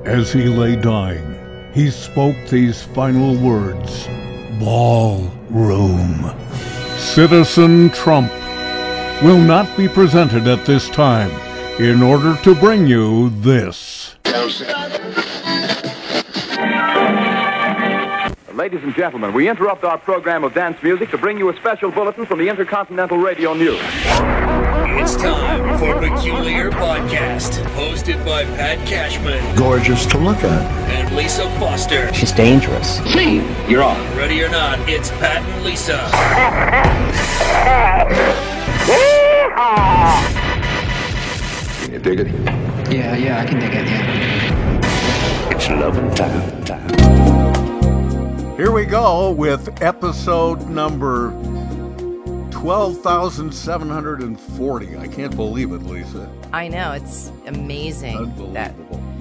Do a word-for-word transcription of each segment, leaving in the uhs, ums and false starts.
As he lay dying, he spoke these final words: ballroom. Citizen Trump will not be presented at this time in order to bring you this. Ladies and gentlemen, we interrupt our program of dance music to bring you a special bulletin from the Intercontinental Radio News. It's time for Peculiar Podcast, hosted by Pat Cashman. Gorgeous to look at. And Lisa Foster. She's dangerous. Steve, you're on. Ready or not, it's Pat and Lisa. Can you dig it? Yeah, yeah, I can dig it, yeah. It's loving time. time. Here we go with episode number twelve thousand seven hundred forty. I can't believe it, Lisa. I know, it's amazing. Unbelievable. That,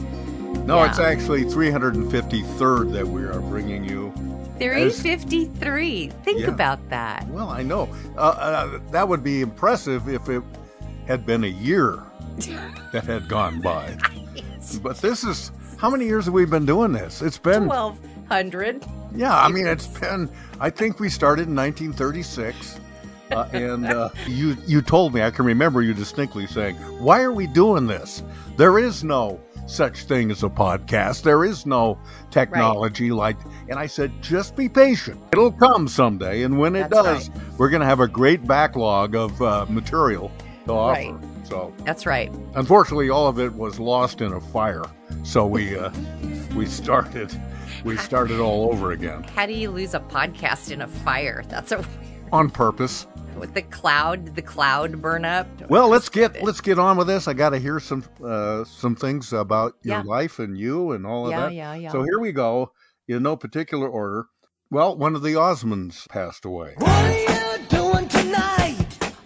no, yeah. It's actually three hundred fifty-third that we are bringing you. three fifty-three. Think Yeah. about that. Well, I know. Uh, uh, that would be impressive if it had been a year that had gone by. But this is, how many years have we been doing this? It's been... twelve hundred. Yeah, I mean, it's been, I think we started in nineteen thirty-six. Uh, and uh, you you told me, I can remember you distinctly saying, why are we doing this? There is no such thing as a podcast. There is no technology right. like, and I said, just be patient. It'll come someday. And when it That's does, right. we're going to have a great backlog of uh, material to offer. Right. So That's right. unfortunately, all of it was lost in a fire. So we uh, we started we started all over again. How do you lose a podcast in a fire? That's a On purpose. with the cloud. Did the cloud burn up? Well, let's get let's get on with this. I got to hear some uh, some things about your Yeah. life and you and all of Yeah, that. yeah, yeah. So here we go, in no particular order. Well, one of the Osmonds passed away. What are you doing tonight?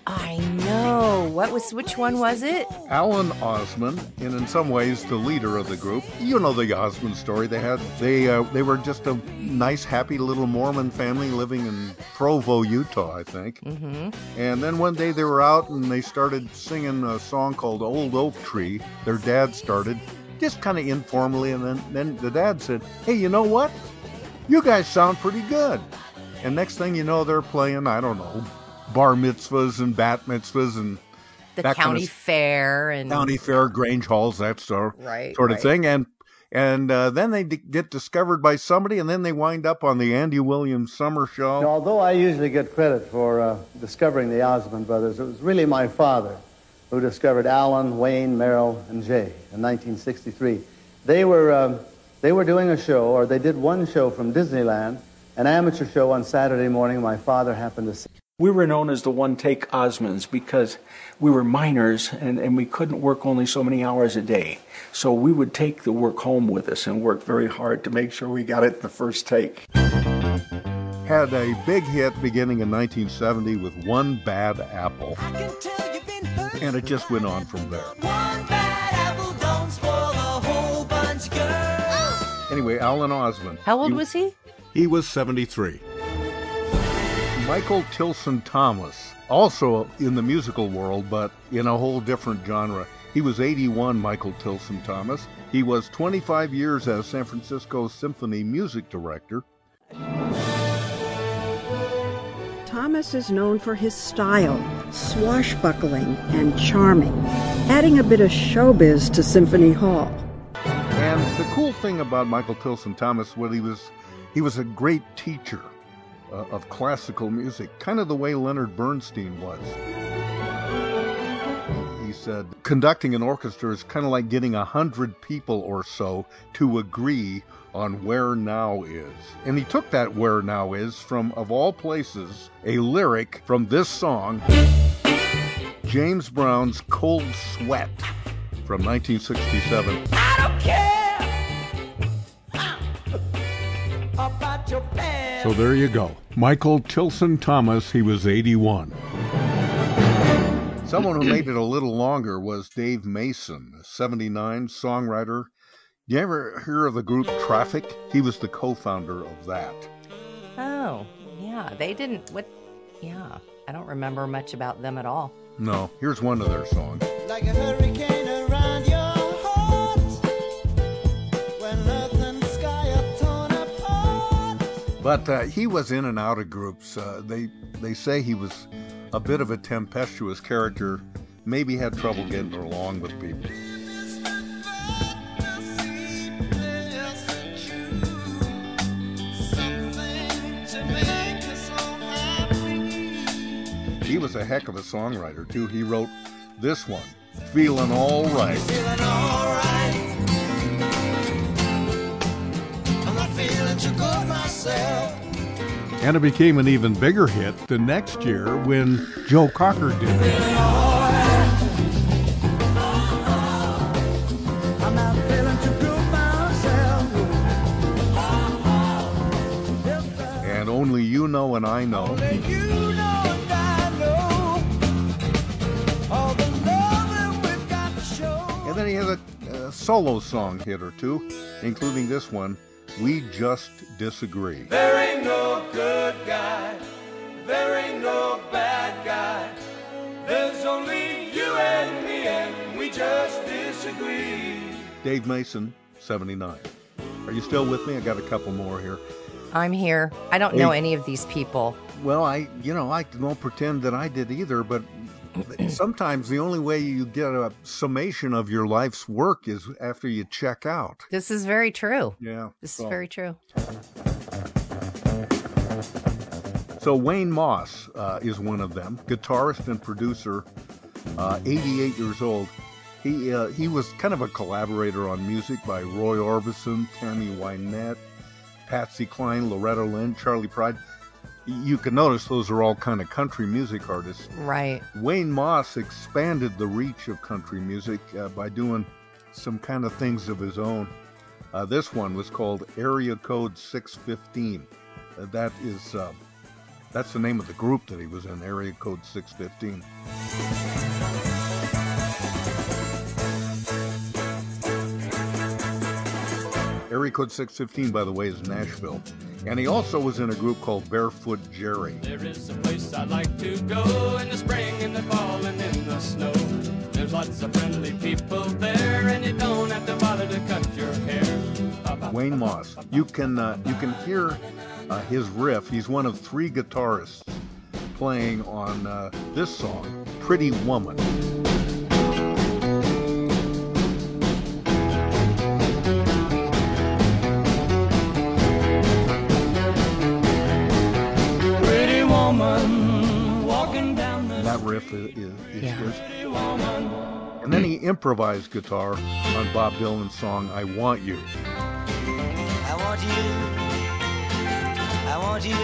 I know. What was? Which one was it? Alan Osmond, and in some ways the leader of the group. You know the Osmond story. They had they uh, they were just a nice, happy little Mormon family living in Provo, Utah, I think. Mm-hmm. And then one day they were out and they started singing a song called Old Oak Tree. Their dad started, just kind of informally, and then, then the dad said, hey, you know what? You guys sound pretty good. And next thing you know, they're playing, I don't know, bar mitzvahs and bat mitzvahs and The that kind county of fair and county fair, Grange Halls, that sort, Right, sort of right. thing. And and uh, then they d- get discovered by somebody, and then they wind up on the Andy Williams Summer Show. Now, although I usually get credit for uh, discovering the Osmond brothers, it was really my father who discovered Alan, Wayne, Merrill, and Jay in nineteen sixty-three. They were um, they were doing a show, or they did one show from Disneyland, an amateur show on Saturday morning. My father happened to see. We were known as the one-take Osmonds because we were minors and, and we couldn't work only so many hours a day. So we would take the work home with us and work very hard to make sure we got it the first take. Had a big hit beginning in nineteen seventy with One Bad Apple. And it just went on from there. Anyway, Alan Osmond. How old he, was he? He was seventy-three. Michael Tilson Thomas, also in the musical world, but in a whole different genre. He was eighty-one, Michael Tilson Thomas. He was twenty-five years as San Francisco Symphony music director. Thomas is known for his style, swashbuckling and charming, adding a bit of showbiz to Symphony Hall. And the cool thing about Michael Tilson Thomas was he was he was a great teacher uh, of classical music, kind of the way Leonard Bernstein was. He said, conducting an orchestra is kind of like getting a hundred people or so to agree on where now is. And he took that where now is from, of all places, a lyric from this song, James Brown's Cold Sweat from nineteen sixty-seven. I don't care about your plan. So there you go. Michael Tilson Thomas, he was eighty-one. Someone who made it a little longer was Dave Mason, seventy-nine, songwriter. Do you ever hear of the group Traffic? He was the co-founder of that. Oh, yeah. They didn't. What? Yeah. I don't remember much about them at all. No, here's one of their songs. Like a hurricane around your heart. But uh, he was in and out of groups. Uh, they they say he was a bit of a tempestuous character, maybe had trouble getting along with people. He was a heck of a songwriter, too. He wrote this one, Feeling All Right. Feeling all right. I'm not feeling too good myself. And it became an even bigger hit the next year when Joe Cocker did it. Feeling all right. I'm not feeling too good myself. And Only You Know and I Know. Only you know and I know all the loving we've got to show. And then he has a, a solo song hit or two, including this one, We Just Disagree. There ain't no good guy, there ain't no bad guy. There's only you and me, and we just disagree. Dave Mason, seventy-nine. Are you still with me? I got a couple more here. I'm here. I don't know any of these people. Well, I, you know, I won't pretend that I did either, but sometimes the only way you get a summation of your life's work is after you check out. This is very true. Yeah. This so. is very true. So Wayne Moss uh, is one of them, guitarist and producer, uh, eighty-eight years old. He uh, he was kind of a collaborator on music by Roy Orbison, Tammy Wynette, Patsy Cline, Loretta Lynn, Charlie Pride. You can notice those are all kind of country music artists. Right. Wayne Moss expanded the reach of country music uh, by doing some kind of things of his own. Uh, this one was called Area Code six fifteen. Uh, that is, uh, that's the name of the group that he was in, Area Code six fifteen. Area Code six fifteen, by the way, is Nashville. And he also was in a group called Barefoot Jerry. There is a place I like to go in the spring, in the fall, and in the snow. There's lots of friendly people there, and you don't have to bother to cut your hair. Wayne Moss. You can uh, you can hear uh, his riff. He's one of three guitarists playing on uh, this song, Pretty Woman. That riff is, is, is Yeah. his. And then he improvised guitar on Bob Dylan's song, I Want You. I want you, I want you,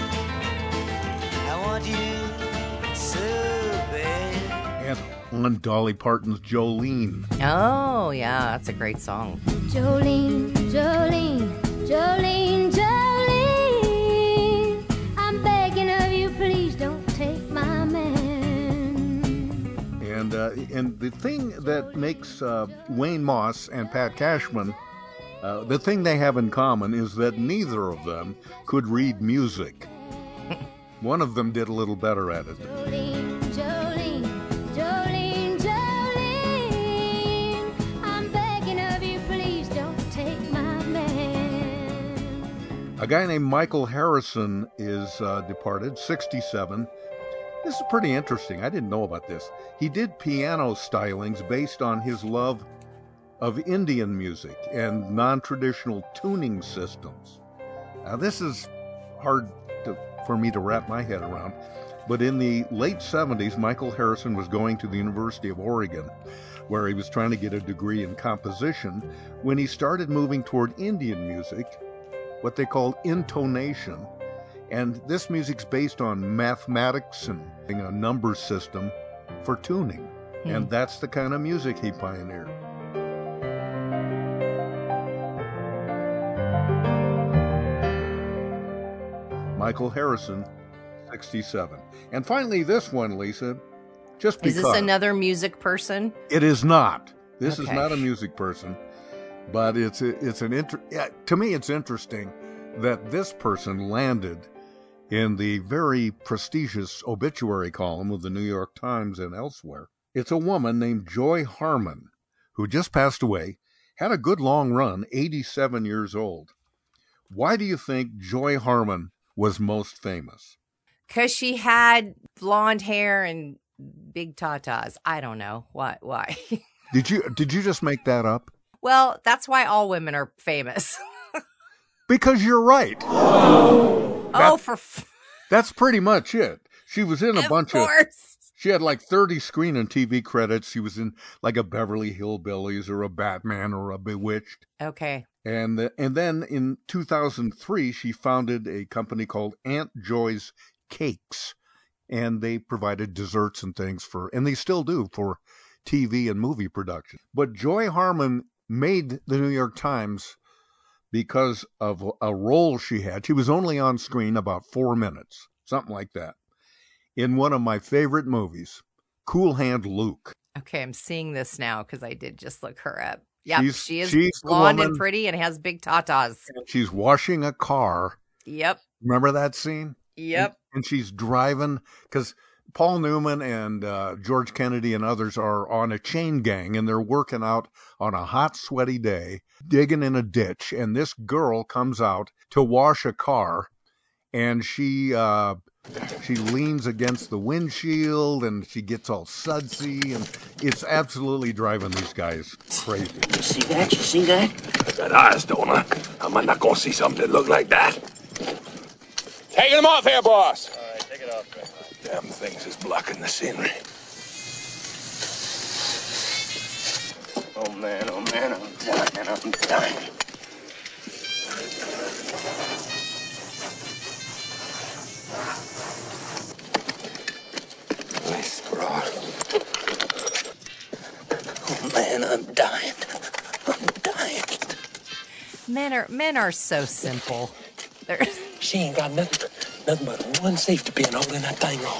I want you so bad. And on Dolly Parton's Jolene. Oh, yeah. That's a great song. Jolene, Jolene, Jolene, Jolene, I'm begging of you, please don't take my man. And uh, and the thing that makes uh, Wayne Moss and Pat Cashman, uh, the thing they have in common is that neither of them could read music. One of them did a little better at it. Jolene, Jolene, Jolene, Jolene, I'm begging of you, please don't take my man. A guy named Michael Harrison is uh, departed, sixty-seven. This is pretty interesting. I didn't know about this. He did piano stylings based on his love of Indian music and non-traditional tuning systems. Now, this is hard to, for me to wrap my head around, but in the late seventies, Michael Harrison was going to the University of Oregon, where he was trying to get a degree in composition, when he started moving toward Indian music, what they called intonation. And this music's based on mathematics and a number system for tuning. Hmm. And that's the kind of music he pioneered. Michael Harrison, sixty-seven. And finally, this one, Lisa, just because. Is this another music person? It is not. This is Okay. not a music person, but it's a, it's an inter- yeah, to me it's interesting that this person landed in the very prestigious obituary column of the New York Times and elsewhere. It's a woman named Joy Harmon, who just passed away, had a good long run, eighty-seven years old. Why do you think Joy Harmon was most famous? Because she had blonde hair and big tatas. I don't know. What? Why? Did you did you just make that up? Well, that's why all women are famous. Because you're right. Oh, That- for... F- That's pretty much it. She was in a of bunch course. of... She had like thirty screen and T V credits. She was in like a Beverly Hillbillies or a Batman or a Bewitched. Okay. And the, and then in two thousand three, she founded a company called Aunt Joy's Cakes. And they provided desserts and things for, and they still do, for T V and movie production. But Joy Harmon made the New York Times because of a role she had. She was only on screen about four minutes, something like that, in one of my favorite movies, Cool Hand Luke. Okay, I'm seeing this now because I did just look her up. Yep, She's- she is she's the blonde and woman- pretty and has big tatas. She's washing a car. Yep. Remember that scene? Yep. And, and she's driving, because Paul Newman and uh, George Kennedy and others are on a chain gang, and they're working out on a hot, sweaty day, digging in a ditch, and this girl comes out to wash a car, and she uh, she leans against the windshield, and she gets all sudsy, and it's absolutely driving these guys crazy. You see that? You see that? Got eyes, don't I? Am I not gonna see something that look like that? Taking them off here, boss. All right, take it off. Damn things is blocking the scenery. Oh, man, oh, man, I'm dying, I'm dying. Nice broad. Oh, man, I'm dying. I'm dying. Men are men are so simple. They're... She ain't got nothing, nothing but one safety pin holding that thing on.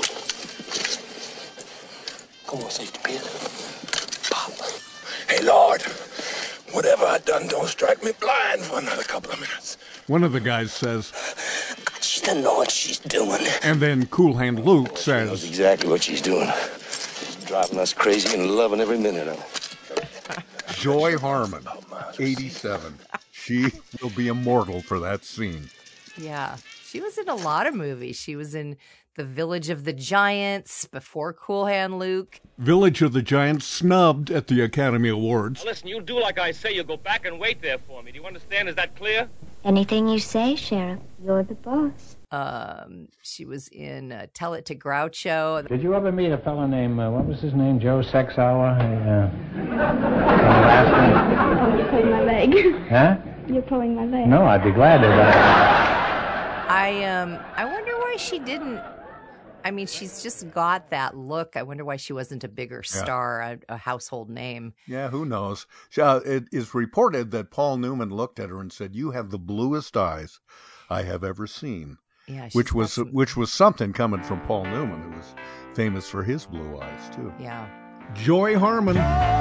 Come on, safety pin. Pop. Hey, Lord, whatever I done, don't strike me blind for another couple of minutes. One of the guys says, She doesn't know what she's doing. and then Cool Hand Luke Knows says, exactly what she's doing. She's driving us crazy and loving every minute of it. Joy Harmon, eighty-seven. She will be immortal for that scene. Yeah, she was in a lot of movies. She was in The Village of the Giants before Cool Hand Luke. Village of the Giants snubbed at the Academy Awards. Now listen, you do like I say. You go back and wait there for me. Do you understand? Is that clear? Anything you say, Sheriff. You're the boss. Um, she was in uh, Tell It to Groucho. Did you ever meet a fellow named, uh, what was his name, Joe Sexhour? Uh, last You're pulling my leg. name? Huh? You're pulling my leg. No, I'd be glad to. But... I um, I wonder why she didn't. I mean, she's just got that look. I wonder why she wasn't a bigger star, a, a household name. Yeah, who knows? Uh, it is reported that Paul Newman looked at her and said, "You have the bluest eyes I have ever seen." Yeah, which was some... which was something coming from Paul Newman, who was famous for his blue eyes too. Yeah. Joy Harmon.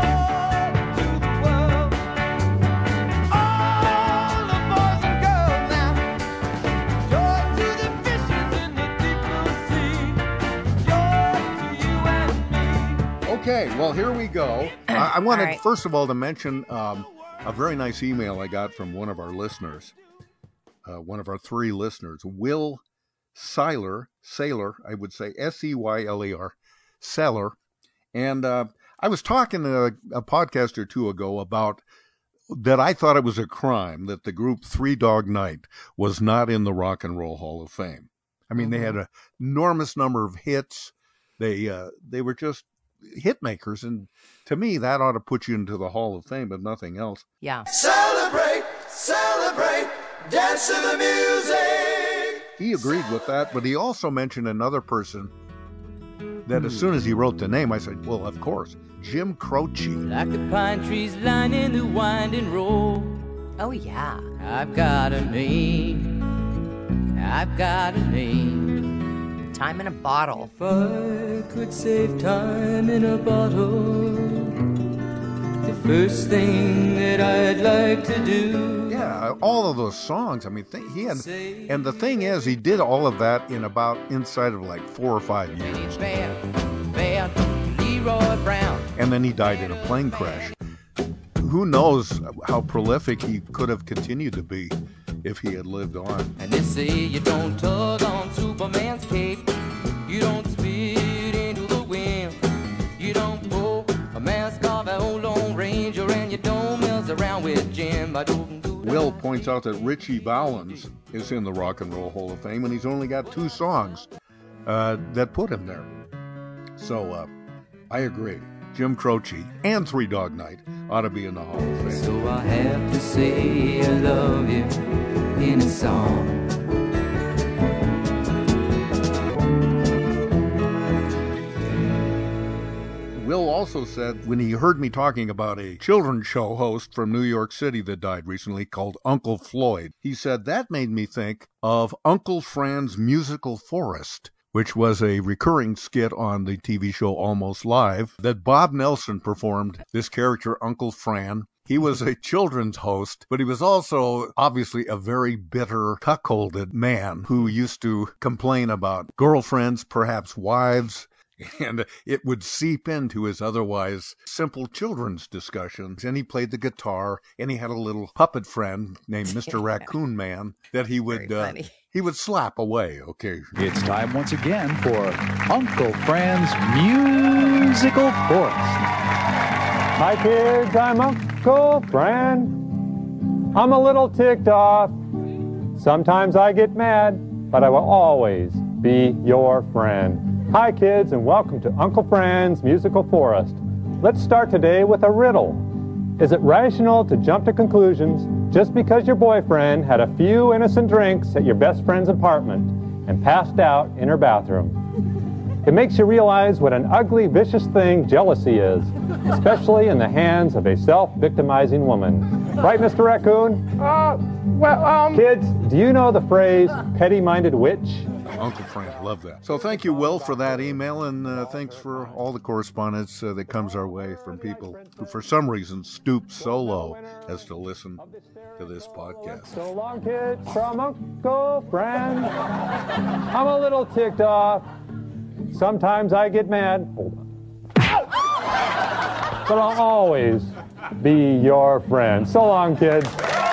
Okay, well, here we go. I, I wanted, right. first of all, to mention um, a very nice email I got from one of our listeners, uh, one of our three listeners, Will Seiler, Sailor, I would say, S E Y L E R, Seller. And uh, I was talking a, a podcast or two ago about that I thought it was a crime that the group Three Dog Night was not in the Rock and Roll Hall of Fame. I mean, mm-hmm. they had an enormous number of hits. They uh, they were just hit makers, and to me that ought to put you into the Hall of Fame, but nothing else. Yeah. Celebrate, celebrate, dance to the music. He agreed with that, but he also mentioned another person that as soon as he wrote the name, I said, well, of course, Jim Croce. Like the pine trees lining the winding road. Oh, yeah. I've got a name. I've got a name. Time in a bottle. If I could save time in a bottle, the first thing that I'd like to do. Yeah, all of those songs. I mean, th- he had, and the thing is, he did all of that in about inside of like four or five years. Bam, bam, Leroy Brown. And then he died in a plane crash. Who knows how prolific he could have continued to be if he had lived on. And they say you don't tug on Superman's cape, you don't spit into the wind, you don't pull a mask off an old Lone Ranger, and you don't mess around with Jim. Will points out that Ritchie Valens is in the Rock and Roll Hall of Fame, and he's only got two songs uh, that put him there. So uh, I agree. Jim Croce and Three Dog Night ought to be in the Hall of Fame. So I have to say I love you in a song. Will also said when he heard me talking about a children's show host from New York City that died recently called Uncle Floyd, he said that made me think of Uncle Fran's Musical Forest, which was a recurring skit on the T V show Almost Live that Bob Nelson performed this character, Uncle Fran. He was a children's host, but he was also obviously a very bitter, cuckolded man who used to complain about girlfriends, perhaps wives, and it would seep into his otherwise simple children's discussions. And he played the guitar, and he had a little puppet friend named Mister Raccoon Man that he would uh, he would slap away occasionally. It's time once again for Uncle Fran's Musical Forest. Hi kids, I'm Uncle Fran. I'm a little ticked off. Sometimes I get mad, but I will always be your friend. Hi kids, and welcome to Uncle Fran's Musical Forest. Let's start today with a riddle. Is it rational to jump to conclusions just because your boyfriend had a few innocent drinks at your best friend's apartment and passed out in her bathroom? It makes you realize what an ugly, vicious thing jealousy is, especially in the hands of a self-victimizing woman. Right, Mister Raccoon? Uh, well, um... Kids, do you know the phrase, petty-minded witch? Uncle Frank, love that. So thank you, Will, for that email, and uh, thanks for all the correspondence uh, that comes our way from people who, for some reason, stoop so low as to listen to this podcast. So long, kids, from Uncle Fran. I'm a little ticked off. Sometimes I get mad. Hold on. But I'll always be your friend. So long, kids.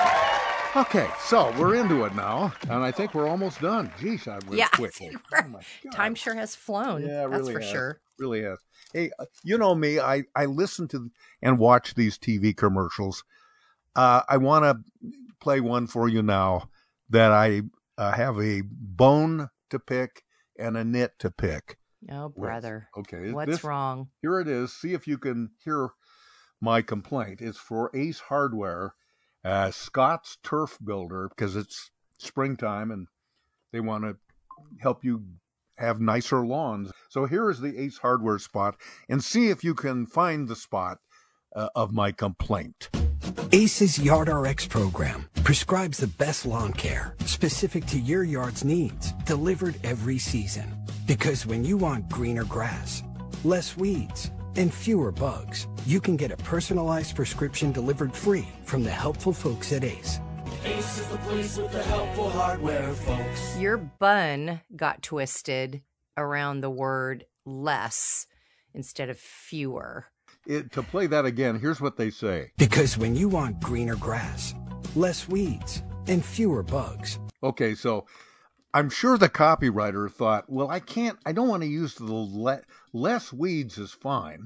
Okay, so we're into it now, and I think we're almost done. Geez, I went yeah, quickly. Oh my God. Time sure has flown. Yeah, it that's really for has. sure. Really has. Hey, you know me, I, I listen to and watch these T V commercials. Uh, I want to play one for you now that I uh, have a bone to pick and a nit to pick. Oh, brother. With. Okay. What's this, wrong? Here it is. See if you can hear my complaint. It's for Ace Hardware. Uh, Scott's Turf Builder, because it's springtime and they want to help you have nicer lawns. So here is the Ace Hardware spot, and see if you can find the spot uh, of my complaint. Ace's YardRx program prescribes the best lawn care specific to your yard's needs, delivered every season. Because when you want greener grass, less weeds, and fewer bugs, you can get a personalized prescription delivered free from the helpful folks at Ace. Ace is the place with the helpful hardware, folks. Your bun got twisted around the word less instead of fewer. It, to play that again, here's what they say. Because when you want greener grass, less weeds, and fewer bugs. Okay, so I'm sure the copywriter thought, well, I can't, I don't want to use the le- less weeds is fine,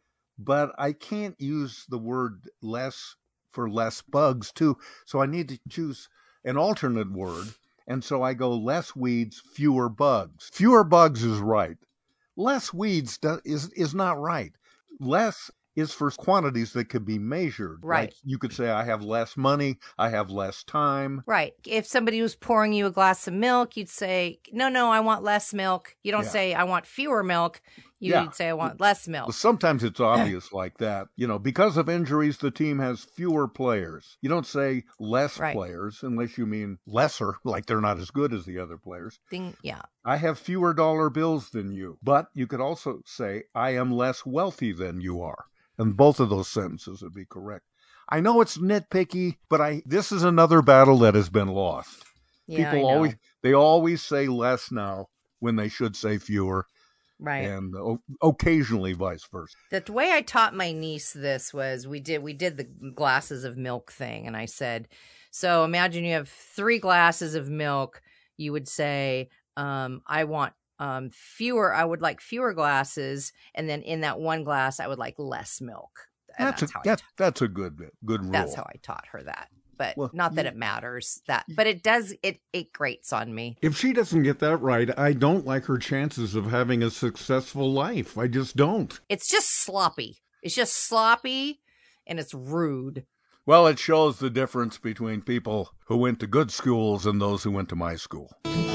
but I can't use the word less for less bugs too. So I need to choose an alternate word. And so I go less weeds, fewer bugs. Fewer bugs is right. Less weeds do, is, is not right. Less is for quantities that could be measured. Right. Like you could say, I have less money, I have less time. Right. If somebody was pouring you a glass of milk, you'd say, no, no, I want less milk. You don't Yeah. say, I want fewer milk. You'd Yeah. say, I want less milk. Well, sometimes it's obvious like that. You know, because of injuries, the team has fewer players. You don't say less Right. players unless you mean lesser, like they're not as good as the other players. Thing, yeah. I have fewer dollar bills than you. But you could also say, I am less wealthy than you are. And both of those sentences would be correct. I know it's nitpicky, but I this is another battle that has been lost. Yeah, People I know. always they always say less now when they should say fewer. Right. And o- occasionally vice versa. The way I taught my niece this was we did we did the glasses of milk thing, and I said, so imagine you have three glasses of milk. You would say, um, I want um, fewer. I would like fewer glasses, and then in that one glass, I would like less milk. And That's, that's a how I that, that's a good good rule. That's how I taught her that. But Well, not that you- it matters that, but it does. It it grates on me. If she doesn't get that right, I don't like her chances of having a successful life. I just don't. It's just sloppy. It's just sloppy, and it's rude. Well, it shows the difference between people who went to good schools and those who went to my school.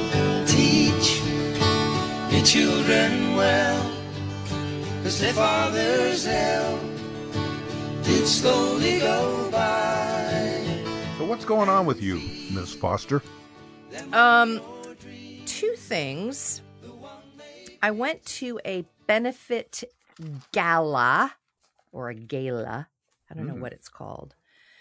Teach your children well, 'cause their father's hell did slowly go by. So what's going on with you, Miss Foster? Um, two things. I went to a benefit gala or a gala. I don't know Mm. what it's called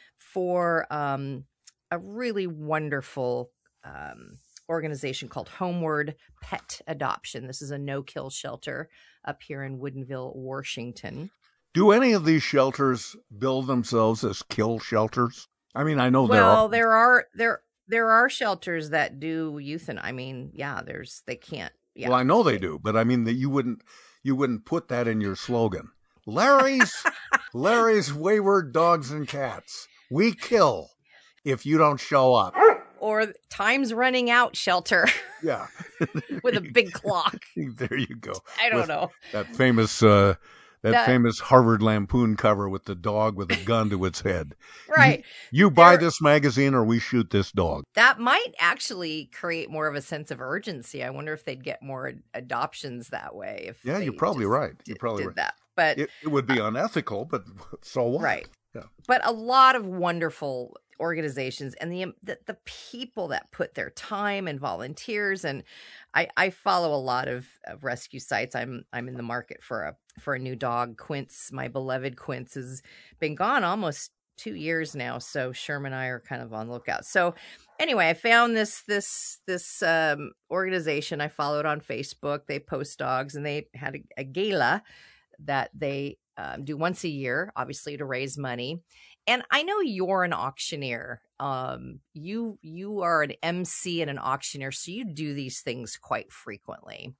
for um, a really wonderful um, organization called Homeward Pet Adoption. This is a no-kill shelter up here in Woodinville, Washington. Do any of these shelters bill themselves as kill shelters? I mean, I know there Well, are. there are there there are shelters that do euthanasia. I mean, yeah, there's they can't. Yeah. Well, I know they do, but I mean that you wouldn't you wouldn't put that in your slogan. Larry's Larry's Wayward Dogs and Cats. We kill if you don't show up. Or time's running out shelter Yeah. with a big clock. There you go. I don't With know. That famous uh that, That- famous Harvard Lampoon cover with the dog with a gun to its head. Right. You, you buy There- this magazine or we shoot this dog. That might actually create more of a sense of urgency. I wonder if they'd get more ad- adoptions that way. If Yeah, they you're probably just right. You're did- probably did right. that. But It, it would be unethical, but so what? Right. Yeah. but a lot of wonderful organizations and the, the the people that put their time and volunteers, and I I follow a lot of, of rescue sites. I'm I'm in the market for a for a new dog. Quince, my beloved Quince, has been gone almost two years now, so Sherman and I are kind of on the lookout. So anyway, I found this this this um organization I followed on Facebook. They post dogs, and they had a, a gala that they um, do once a year, obviously to raise money. And I know you're an auctioneer. Um, you you are an M C and an auctioneer, so you do these things quite frequently.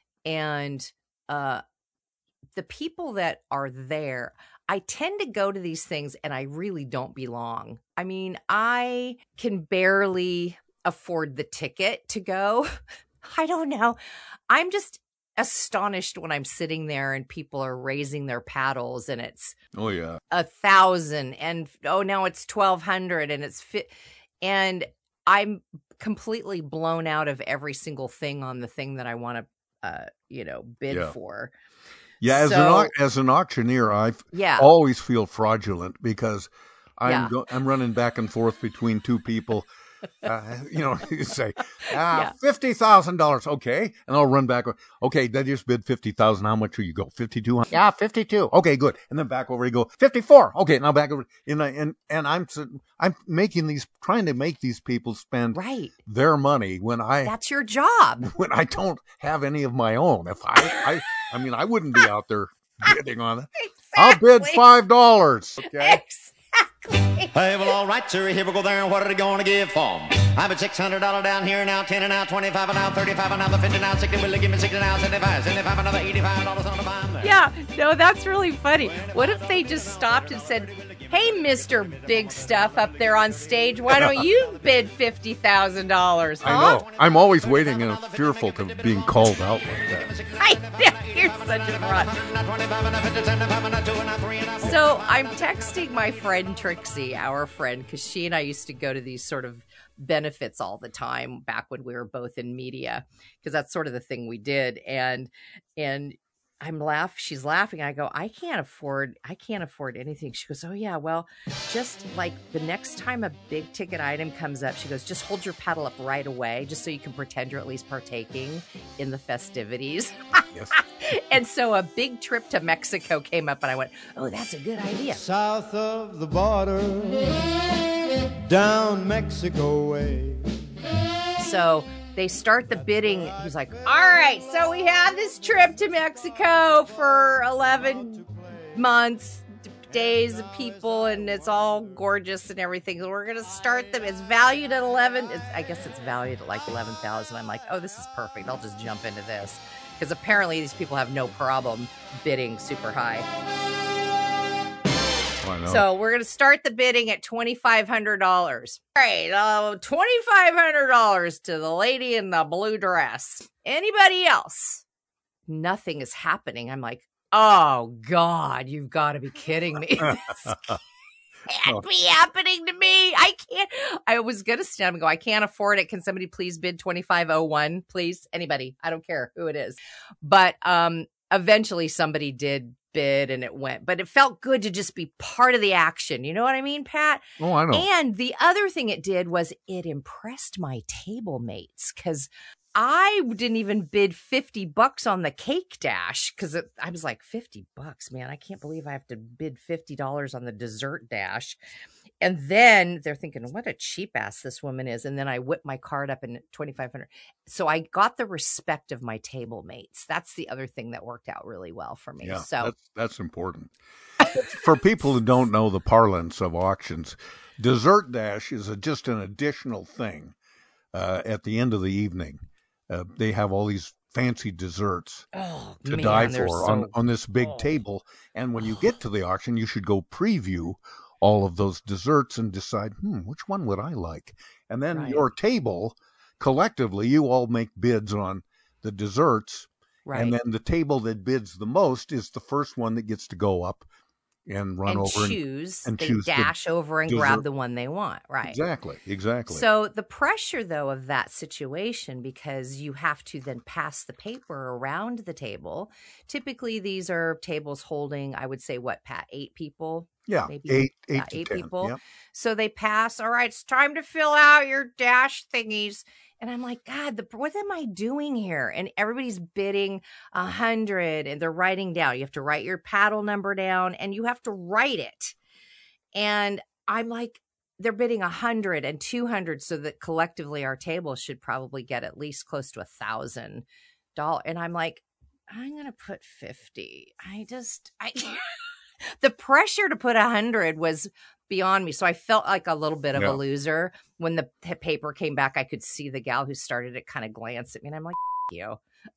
And uh, the people that are there, I tend to go to these things and I really don't belong. I mean, I can barely afford the ticket to go. I don't know. I'm just astonished when I'm sitting there and people are raising their paddles and it's Oh yeah. a thousand and oh now it's twelve hundred and it's fit and I'm completely blown out of every single thing on the thing that I want to uh you know bid Yeah. for. Yeah, as So- an au- as an auctioneer, I Yeah. always feel fraudulent because I'm Yeah. go- I'm running back and forth between two people. Uh, you know, you say ah, Yeah. fifty thousand dollars, okay, and I'll run back. Okay, they just bid fifty thousand. How much will you go? Fifty two. Yeah, fifty two. Okay, good. And then back over you go. Fifty four. Okay, now back over. And I, and and I'm sitting- I'm making these trying to make these people spend Right. their money when I That's your job. when I don't have any of my own. If I I I mean I wouldn't be out there bidding on it. I'll bid five dollars. Okay. Hey, well, all right, sir. Here we go there. And what are they going to give for 'em? I bet six hundred dollars down here now, ten and now, twenty-five and now, thirty-five and now, fifty now, sixty. Will they give me sixty now, seventy-five, seventy-five, another eighty-five dollars on the bottom there. Yeah, no, that's really funny. What if they just stopped and said, "Hey, Mister Big Stuff up there on stage, why don't you bid fifty thousand dollars?" Huh? I know. I'm always waiting and fearful of being called out like that. I know, you're such a fraud. So I'm texting my friend Trixie, our friend, because she and I used to go to these sort of benefits all the time back when we were both in media, because that's sort of the thing we did. And and I'm laugh. She's laughing. I go, I can't afford. I can't afford anything. She goes, oh yeah, well, just like the next time a big ticket item comes up, she goes, just hold your paddle up right away, just so you can pretend you're at least partaking in the festivities. Yes. And so a big trip to Mexico came up, and I went, oh, that's a good idea. South of the border, down Mexico way. So they start the bidding. He's like, all right, so we have this trip to Mexico for eleven months, days of people, and it's all gorgeous and everything. So we're going to start them. It's valued at eleven. It's, I guess it's valued at like eleven thousand. I'm like, oh, this is perfect. I'll just jump into this. Because apparently these people have no problem bidding super high. So we're going to start the bidding at twenty-five hundred dollars. All right, uh, twenty-five hundred dollars to the lady in the blue dress. Anybody else? Nothing is happening. I'm like, oh, God, you've got to be kidding me. This can't be happening to me. I can't. I was going to stand and go, I can't afford it. Can somebody please bid twenty-five oh one, please? Anybody. I don't care who it is. But um, eventually somebody did bid and it went. But it felt good to just be part of the action. You know what I mean, Pat? Oh, I know. And the other thing it did was it impressed my table mates because I didn't even bid fifty bucks on the cake dash because I was like, fifty bucks, man. I can't believe I have to bid fifty dollars on the dessert dash. And then they're thinking, what a cheap ass this woman is. And then I whipped my card up in twenty-five hundred. So I got the respect of my table mates. That's the other thing that worked out really well for me. Yeah, so that's, that's important. For people who don't know the parlance of auctions, dessert dash is a, just an additional thing uh, at the end of the evening. Uh, they have all these fancy desserts oh, to man, die for so... on, on this big oh. table. And when you get to the auction, you should go preview all of those desserts and decide, hmm, which one would I like? And then right. your table, collectively, you all make bids on the desserts. Right. And then the table that bids the most is the first one that gets to go up and run and over choose, and, and they choose dash the over and dessert. grab the one they want. Right. Exactly. Exactly. So the pressure, though, of that situation, because you have to then pass the paper around the table. Typically, these are tables holding, I would say, what, Pat, eight people? Yeah, Maybe, eight, eight, yeah, to eight ten. people. Yep. So they pass. All right, it's time to fill out your dash thingies. And I'm like, God, the, what am I doing here? And everybody's bidding a hundred and they're writing down. You have to write your paddle number down and you have to write it. And I'm like, they're bidding a hundred and two hundred so that collectively our table should probably get at least close to a thousand dollars. And I'm like, I'm going to put fifty. I just, I the pressure to put a hundred was beyond me. So I felt like a little bit of Yeah. a loser. When the p- paper came back, I could see the gal who started it kind of glance at me. And I'm like, you.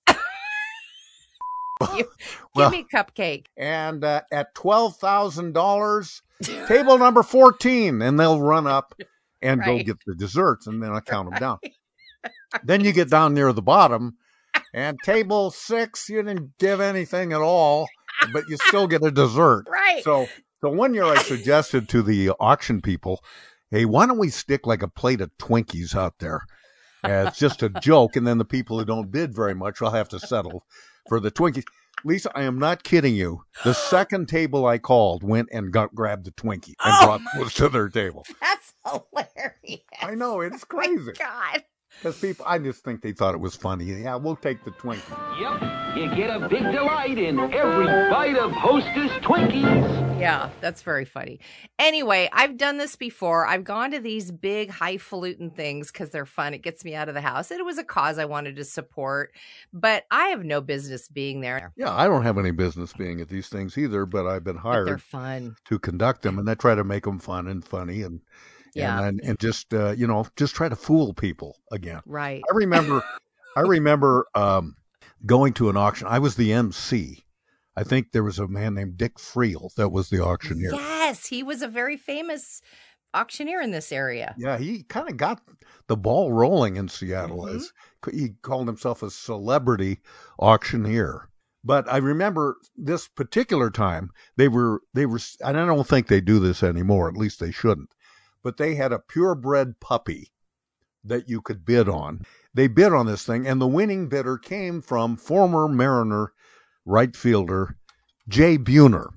you Well, give me a cupcake. And uh, at twelve thousand dollars, table number fourteen. And they'll run up and go Right. get the desserts. And then I count them down. Then you get down near the bottom. And table six, you didn't give anything at all, but you still get a dessert. Right. So, so one year I suggested to the auction people, hey, why don't we stick like a plate of Twinkies out there? Uh, it's just a joke. And then the people who don't bid very much will have to settle for the Twinkies. Lisa, I am not kidding you. The second table I called went and got grabbed the Twinkie and Oh brought those to their table. That's hilarious. I know, it's crazy. Oh my God. Because people, I just think they thought it was funny. Yeah, we'll take the Twinkie. Yep, you get a big delight in every bite of Hostess Twinkies. Yeah, that's very funny. Anyway, I've done this before. I've gone to these big highfalutin things because they're fun. It gets me out of the house. And it was a cause I wanted to support, but I have no business being there. Yeah, I don't have any business being at these things either, but I've been But hired they're fun. to conduct them, and I try to make them fun and funny and Yeah. and, and just uh, you know, just try to fool people again. Right. I remember I remember um, going to an auction. I was the M C. I think there was a man named Dick Friel that was the auctioneer. Yes, he was a very famous auctioneer in this area. Yeah, he kind of got the ball rolling in Seattle. Mhm. As he called himself a celebrity auctioneer. But I remember this particular time they were they were, and I don't think they do this anymore. At least they shouldn't. But they had a purebred puppy that you could bid on. They bid on this thing, and the winning bidder came from former Mariner right fielder Jay Buhner.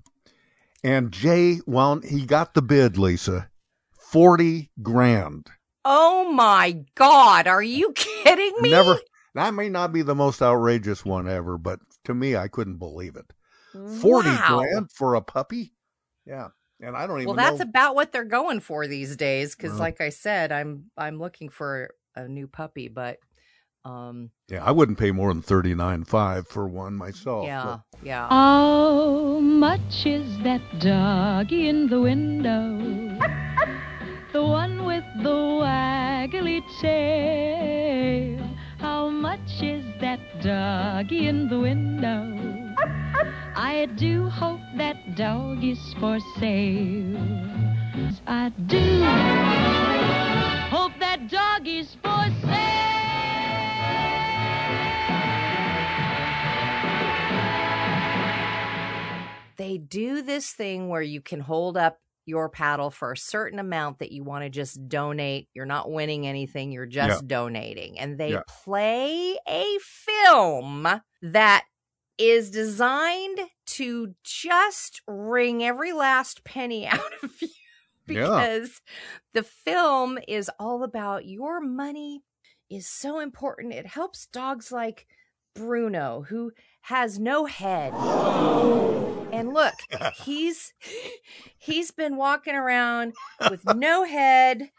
And Jay, well, he got the bid, Lisa, forty grand. Oh my God. Are you kidding me? Never. That may not be the most outrageous one ever, but to me, I couldn't believe it. forty Wow. grand for a puppy? Yeah. And I don't even Well, know. that's about what they're going for these days. Because, Well. like I said, I'm I'm looking for a new puppy, but Um, yeah, I wouldn't pay more than thirty-nine five for one myself. yeah, but. yeah. How much is that doggy in the window? The one with the waggly tail. How much is that doggy in the window? I do hope that dog is for sale. I do hope that dog is for sale. They do this thing where you can hold up your paddle for a certain amount that you want to just donate. You're not winning anything. You're just Yeah. donating. And they Yeah. play a film that is designed to just wring every last penny out of you because the film is all about your money is so important. It helps dogs like Bruno, who has no head. And look, he's he's been walking around with no head,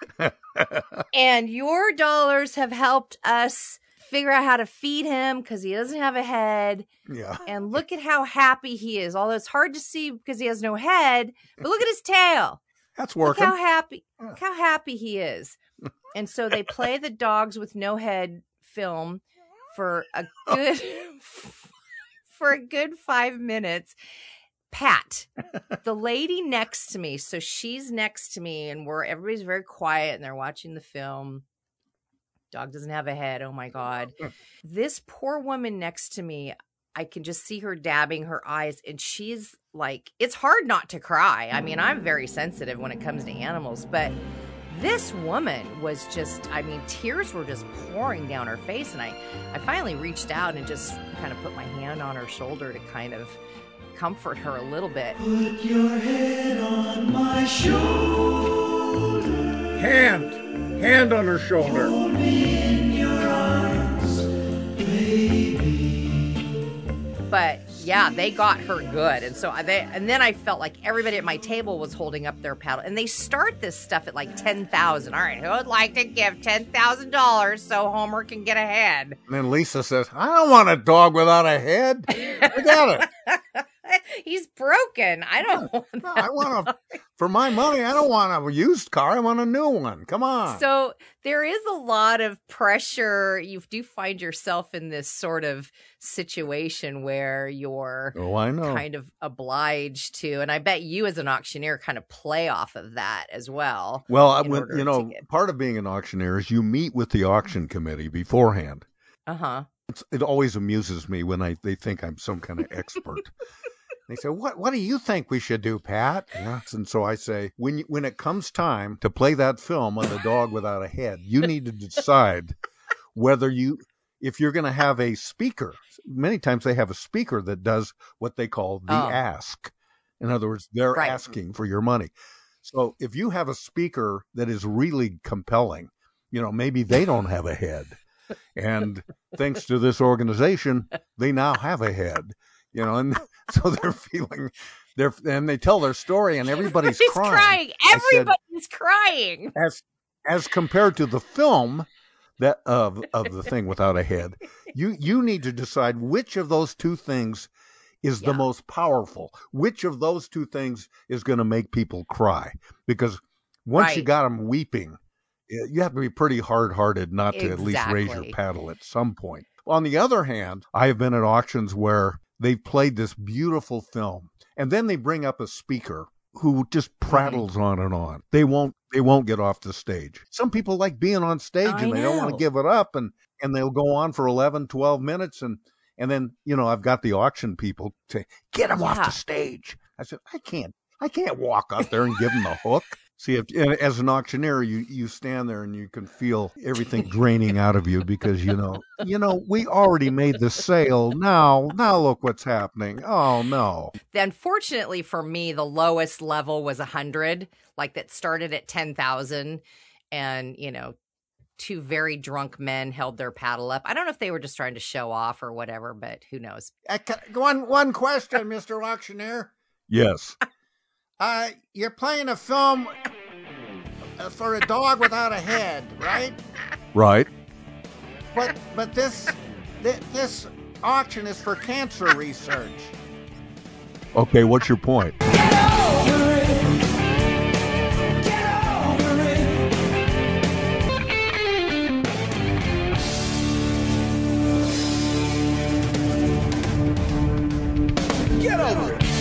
and your dollars have helped us figure out how to feed him because he doesn't have a head. Yeah. And look at how happy he is. Although it's hard to see because he has no head, but look at his tail. That's Look working. how happy look how happy he is. And so they play the dogs with no head film for a good for a good five minutes. Pat, the lady next to me, so she's next to me, and we're everybody's very quiet, and they're watching the film. Dog doesn't have a head. Oh my God! This poor woman next to me, I can just see her dabbing her eyes, and she's like, it's hard not to cry. I mean, I'm very sensitive when it comes to animals, but this woman was just, I mean, tears were just pouring down her face. And I, I finally reached out and just kind of put my hand on her shoulder to kind of comfort her a little bit. Put your head on my shoulder. Hand. Hand on her shoulder. Hold me in your arms, baby. But yeah, they got her good. And so they, and then I felt like everybody at my table was holding up their paddle. And they start this stuff at like ten thousand. All right, who would like to give ten thousand dollars so Homer can get ahead? And then Lisa says, I don't want a dog without a head. Look at it. He's broken. I don't want that. I want a, for my money, I don't want a used car. I want a new one. Come on. So there is a lot of pressure. You do find yourself in this sort of situation where you're oh, I know. kind of obliged to, and I bet you as an auctioneer kind of play off of that as well. Well, I, when, you know, part of being an auctioneer is you meet with the auction committee beforehand. Uh-huh. It's, it always amuses me when I they think I'm some kind of expert. They say, what What do you think we should do, Pat? Yes. And so I say, when you, when it comes time to play that film on the dog without a head, you need to decide whether you, if you're going to have a speaker. Many times they have a speaker that does what they call the Oh. ask. In other words, they're Right. asking for your money. So if you have a speaker that is really compelling, you know, maybe they don't have a head. And thanks to this organization, they now have a head. You know, and so they're feeling, they're, and they tell their story, and everybody's He's crying. crying. I said, Everybody's crying. as as compared to the film that of of the thing without a head, you you need to decide which of those two things is the most powerful. Which of those two things is going to make people cry? Because once you Right. got them weeping, you have to be pretty hard-hearted not to at least raise your Exactly. paddle at some point. On the other hand, I have been at auctions where they've played this beautiful film, and then they bring up a speaker who just prattles on and on. They won't they won't get off the stage. Some people like being on stage I and they don't want know. to give it up, and and they'll go on for eleven, twelve minutes, and and then, you know, I've got the auction people say, get him off Yeah. the stage. I said, I can't I can't walk up there and give him the hook. See, if, as an auctioneer, you, you stand there and you can feel everything draining out of you because, you know, you know, we already made the sale. Now, now look what's happening. Oh, no. Unfortunately for me, the lowest level was one hundred, like that started at ten thousand. And, you know, two very drunk men held their paddle up. I don't know if they were just trying to show off or whatever, but who knows? One one question, Mister Auctioneer. Yes. Uh, you're playing a film uh, for a dog without a head, right? Right. but but this thi- this auction is for cancer research. Okay, what's your point? Get over it.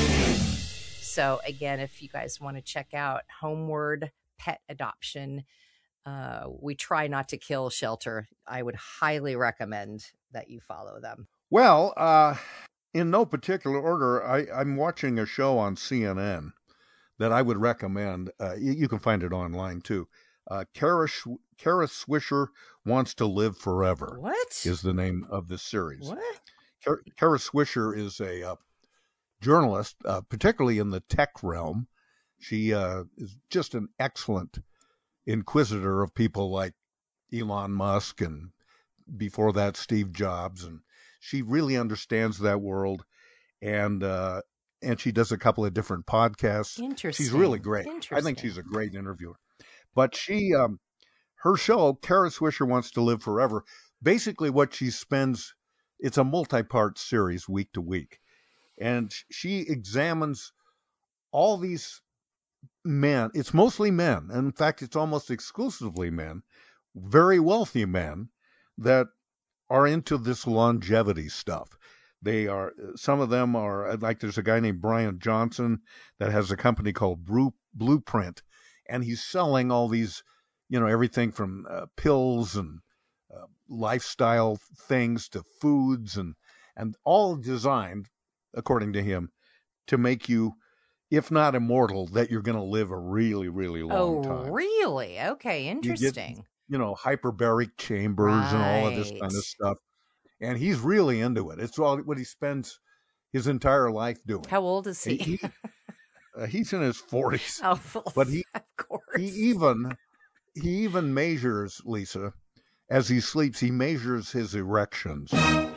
So again, if you guys want to check out Homeward Pet Adoption, uh, we try not to kill shelter. I would highly recommend that you follow them. Well, uh, in no particular order, I, I'm watching a show on C N N that I would recommend. Uh, you, you can find it online too. Uh, Kara, Sh- Kara Swisher Wants to Live Forever. What is the name of this series? What? Kara, Kara Swisher is a uh, journalist, uh, particularly in the tech realm. She uh, is just an excellent inquisitor of people like Elon Musk and before that Steve Jobs, and she really understands that world. And uh, and she does a couple of different podcasts. Interesting. She's really great. I think she's a great interviewer. But she, um, her show, Kara Swisher Wants to Live Forever. Basically, what she spends, it's a multi-part series, week to week. And she examines all these men. It's mostly men. In fact, it's almost exclusively men, very wealthy men that are into this longevity stuff. They are, some of them are, like there's a guy named Brian Johnson that has a company called Blue, Blueprint, and he's selling all these, you know, everything from uh, pills and uh, lifestyle things to foods and, and all designed, according to him, to make you, if not immortal, that you're going to live a really, really long oh, time. really? Okay, interesting. You, get, you know, hyperbaric chambers right. and all of this kind of stuff. And he's really into it. It's all what he spends his entire life doing. How old is he? he uh, he's in his forties. Oh, but he, of course. He even, he even measures, Lisa, as he sleeps, he measures his erections.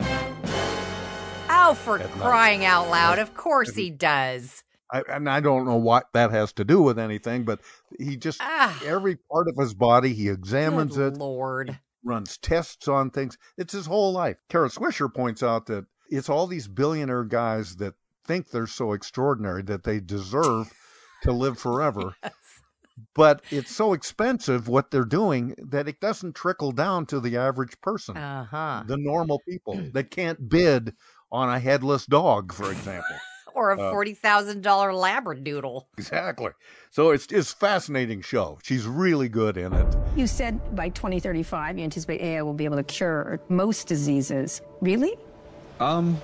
Oh, for crying out loud. Of course he does. I, and I don't know what that has to do with anything, but he just, ah, every part of his body, he examines good it. Lord. Runs tests on things. It's his whole life. Kara Swisher points out that it's all these billionaire guys that think they're so extraordinary that they deserve to live forever. Yes. But it's so expensive what they're doing that it doesn't trickle down to the average person, uh-huh. the normal people that can't bid on a headless dog, for example. Or a forty thousand dollars uh, Labradoodle. Exactly. So it's, it's a fascinating show. She's really good in it. You said by twenty thirty-five, you anticipate A I will be able to cure most diseases. Really? Um.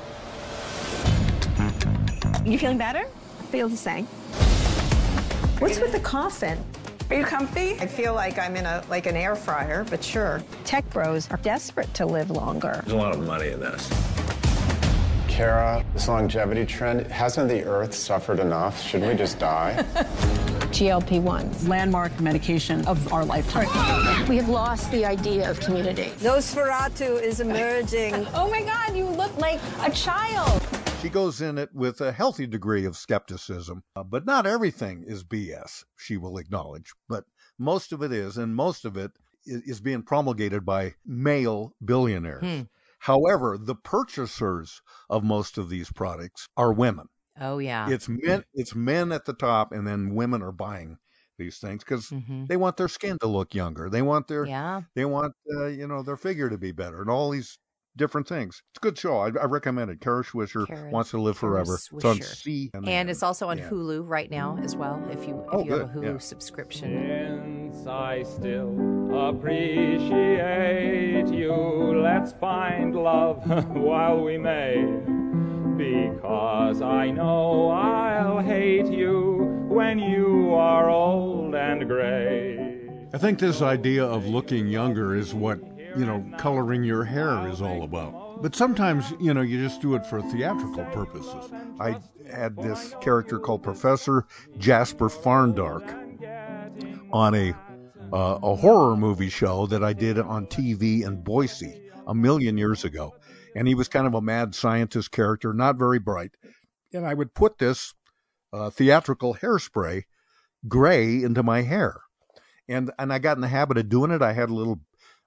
You feeling better? I feel the same. What's with the coffin? Are you comfy? I feel like I'm in a like an air fryer, but sure. Tech bros are desperate to live longer. There's a lot of money in this. Kara, this longevity trend, hasn't the Earth suffered enough? Shouldn't we just die? G L P one, landmark medication of our lifetime. We have lost the idea of community. Nosferatu is emerging. Oh my God, you look like a child. She goes in it with a healthy degree of skepticism, uh, but not everything is B S, she will acknowledge. But most of it is, and most of it is, is being promulgated by male billionaires. Hmm. However, the purchasers of most of these products are women. Oh, yeah. It's men, it's men at the top, and then women are buying these things because mm-hmm. they want their skin to look younger. They want their, yeah. they want, uh, you know, their figure to be better and all these different things. It's a good show. I, I recommend it. Kara Swisher Kara, Wants to Live Kara Forever. Swisher. It's on C. And, and it's also on yeah. Hulu right now as well, if you, if oh, you good. have a Hulu yeah. subscription. Since I still appreciate you, let's find love while we may, because I know I'll hate you when you are old and gray. I think this idea of looking younger is what, you know, coloring your hair is all about. But sometimes, you know, you just do it for theatrical purposes. I had this character called Professor Jasper Farndark on a uh, a horror movie show that I did on T V in Boise a million years ago. And he was kind of a mad scientist character, not very bright. And I would put this uh, theatrical hairspray gray into my hair. And and I got in the habit of doing it. I had a little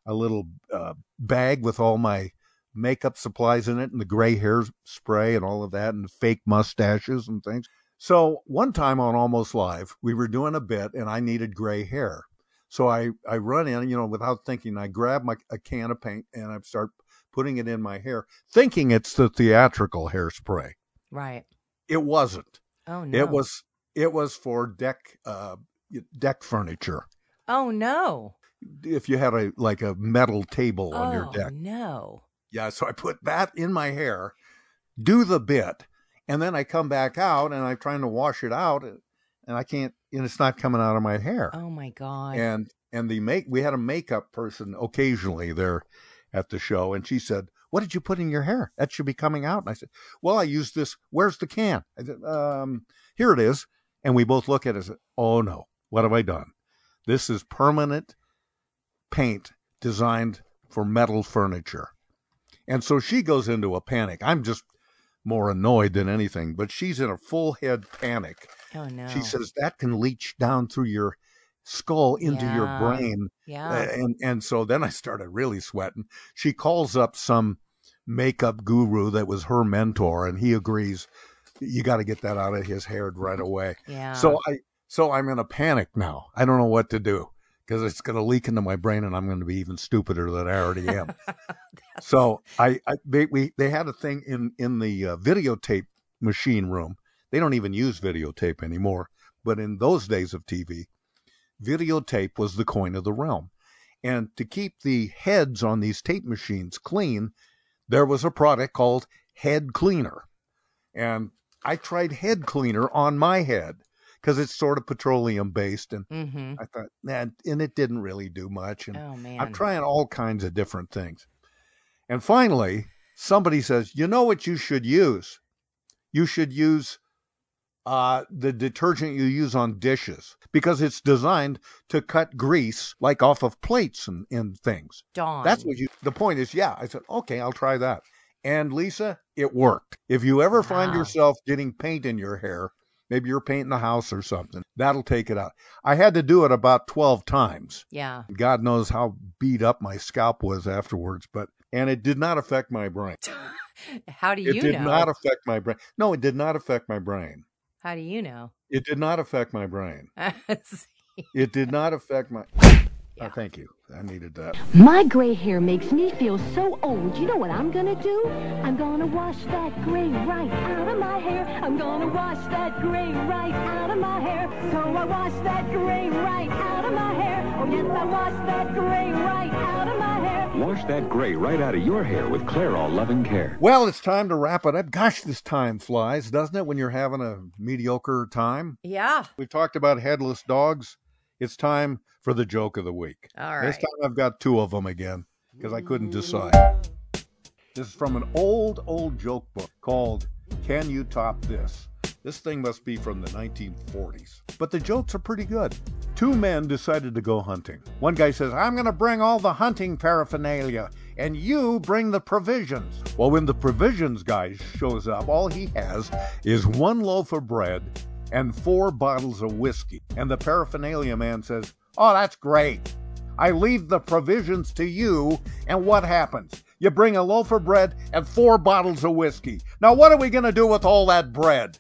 a little uh, bag with all my makeup supplies in it and the gray hair spray and all of that and fake mustaches and things. So one time on Almost Live, we were doing a bit and I needed gray hair. So I, I run in, you know, without thinking, I grab my a can of paint and I start putting it in my hair, thinking it's the theatrical hairspray. Right. It wasn't. Oh, no. It was it was for deck uh, deck furniture. Oh, no. If you had a like a metal table on oh, your deck. no. Yeah, so I put that in my hair, do the bit, and then I come back out and I'm trying to wash it out, and I can't, and it's not coming out of my hair. Oh my God. And and the make we had a makeup person occasionally there at the show, and she said, "What did you put in your hair? That should be coming out." And I said, "Well, I used this. Where's the can?" I said, um, "Here it is." And we both look at it and said, "Oh no, what have I done? This is permanent paint designed for metal furniture." And so she goes into a panic. I'm just more annoyed than anything, but she's in a full head panic. Oh, no. She says that can leach down through your skull into yeah. your brain. Yeah. Uh, and, and so then I started really sweating. She calls up some makeup guru that was her mentor, and he agrees, you got to get that out of his hair right away. Yeah. So I, so I'm in a panic now. I don't know what to do, because it's going to leak into my brain and I'm going to be even stupider than I already am. So I, I they, we, they had a thing in, in the uh, videotape machine room. They don't even use videotape anymore. But in those days of T V, videotape was the coin of the realm. And to keep the heads on these tape machines clean, there was a product called Head Cleaner. And I tried Head Cleaner on my head, because it's sort of petroleum based, and mm-hmm. I thought, man, and it didn't really do much. And oh, man. I'm trying all kinds of different things. And finally, somebody says, you know what you should use? You should use uh, the detergent you use on dishes, because it's designed to cut grease like off of plates and, and things. Dawn. That's what you, the point is, yeah. I said, okay, I'll try that. And Lisa, it worked. If you ever wow. find yourself getting paint in your hair, maybe you're painting the house or something, that'll take it out. I had to do it about twelve times. Yeah. God knows how beat up my scalp was afterwards, but, and it did not affect my brain. How do you know? It did know? not affect my brain. No, it did not affect my brain. How do you know? It did not affect my brain. It did not affect my... Yeah. Oh, thank you. I needed that. My gray hair makes me feel so old. You know what I'm gonna do? I'm gonna wash that gray right out of my hair. I'm gonna wash that gray right out of my hair. So I wash that gray right out of my hair. Oh yes, I wash that gray right out of my hair. Wash that gray right out of your hair with Clairol Loving Care. Well, it's time to wrap it up. Gosh, this time flies, doesn't it, when you're having a mediocre time? Yeah. We've talked about headless dogs. It's time for the joke of the week. All right. This time I've got two of them again, because I couldn't decide. This is from an old, old joke book called Can You Top This? This thing must be from the nineteen forties. But the jokes are pretty good. Two men decided to go hunting. One guy says, I'm going to bring all the hunting paraphernalia, and you bring the provisions. Well, when the provisions guy shows up, all he has is one loaf of bread and four bottles of whiskey. And the paraphernalia man says, oh, that's great. I leave the provisions to you, and what happens? You bring a loaf of bread and four bottles of whiskey. Now, what are we going to do with all that bread?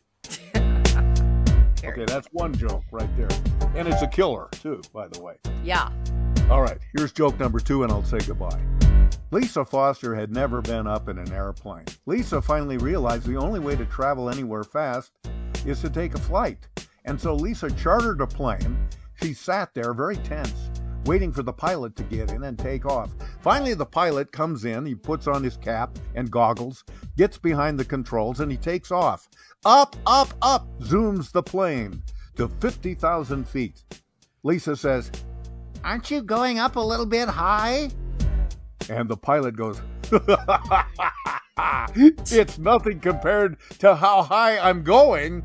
Okay, that's one joke right there. And it's a killer, too, by the way. Yeah. All right, here's joke number two, and I'll say goodbye. Lisa Foster had never been up in an airplane. Lisa finally realized the only way to travel anywhere fast is to take a flight. And so Lisa chartered a plane. She sat there very tense, waiting for the pilot to get in and take off. Finally, the pilot comes in. He puts on his cap and goggles, gets behind the controls, and he takes off. Up, up, up, zooms the plane to fifty thousand feet. Lisa says, aren't you going up a little bit high? And the pilot goes, it's nothing compared to how high I'm going.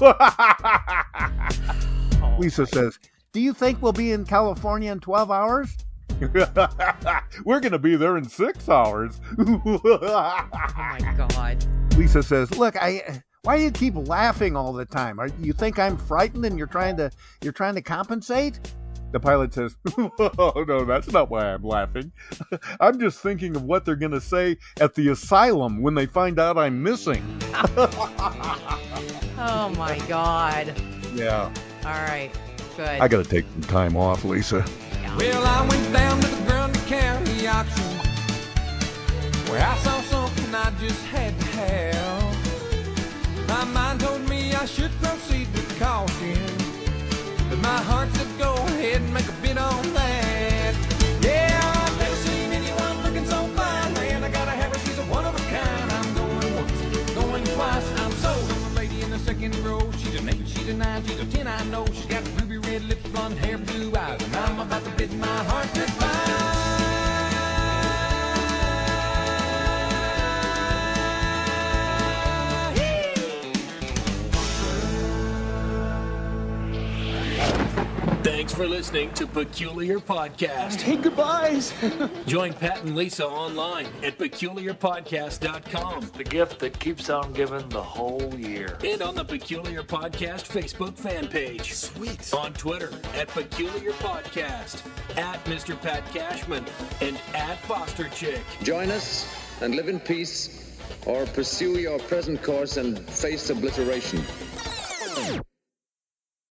Lisa says, do you think we'll be in California in twelve hours? We're going to be there in six hours. Oh my God. Lisa says, look, I... why do you keep laughing all the time? Are, you think I'm frightened and you're trying to you're trying to compensate? The pilot says, oh, no, that's not why I'm laughing. I'm just thinking of what they're going to say at the asylum when they find out I'm missing. Oh, my God. Yeah. All right. Good. I got to take some time off, Lisa. Yeah. Well, I went down to the Grundy County auction where I saw something I just had to have. My mind told me I should proceed with caution, but my heart said go ahead and make a bid on that. Yeah, I've never seen anyone looking so fine, man. I gotta have her, she's a one of a kind. I'm going once, going twice. I'm sold on the lady in the second row. She's an eight, she's a nine, she's a ten, I know. She's got ruby red lips, blonde hair, blue eyes, and I'm about to bid my heart goodbye. Thanks for listening to Peculiar Podcast. Hey, goodbyes. Join Pat and Lisa online at peculiar podcast dot com. The gift that keeps on giving the whole year. And on the Peculiar Podcast Facebook fan page. Sweet. On Twitter at Peculiar Podcast, at Mister Pat Cashman, and at Foster Chick. Join us and live in peace, or pursue your present course and face obliteration.